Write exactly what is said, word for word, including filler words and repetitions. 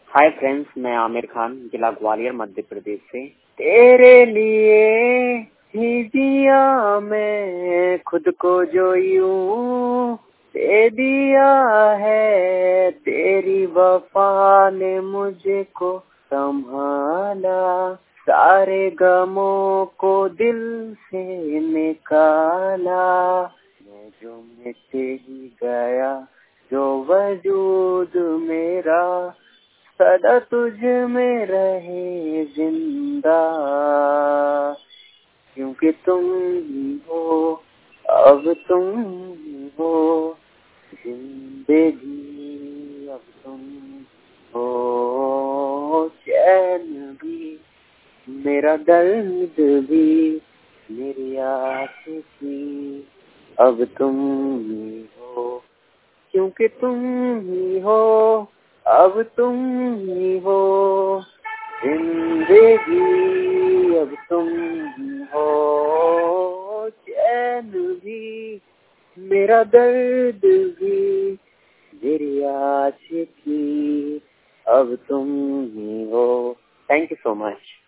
Hi friends, मैं आमिर खान, जिला ग्वालियर, मध्य प्रदेश से। तेरे लिए ही जिया मैं खुद को जो यूं दे दिया है, तेरी वफा ने मुझे को संभाला, सारे गमों को दिल से निकाला। मैं जो मिट ही गया, जो वजूद मेरा सदा तुझ में रहे जिंदा, क्योंकि तुम ही हो, अब तुम ही हो जिंदगी, अब तुम हो चैन भी, मेरा दर्द भी, मेरी आशिकी, अब तुम ही हो, क्योंकि तुम ही हो, अब तुम ही हो जिंदगी, अब तुम ही हो चैन भी, मेरा दर्द भी, मेरी आशिकी, अब तुम ही हो। Thank you so much.